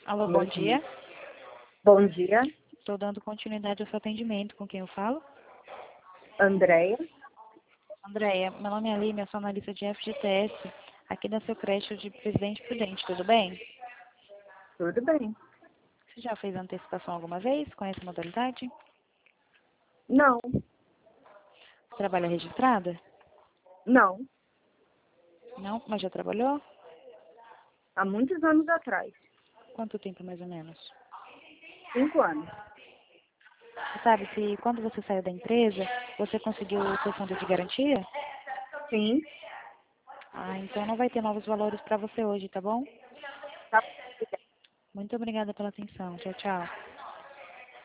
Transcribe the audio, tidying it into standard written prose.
Alô, bom Bom dia. dia. Bom dia, Estou dando continuidade ao seu atendimento. Com quem eu falo? Andréia. Andréia, meu nome é Aline, eu sou analista de FGTS, aqui da seu crédito de Presidente Prudente, tudo bem? Tudo bem? Você já fez antecipação alguma vez? Conhece a modalidade? Não, Trabalha registrada? não. Não, mas já trabalhou? Há muitos anos atrás. Quanto tempo mais ou menos? 5 anos. Você sabe se quando você saiu da empresa, você conseguiu o seu fundo de garantia? Sim. Ah, então não vai ter novos valores para você hoje, tá bom? Tá. Muito obrigada pela atenção. Tchau, tchau.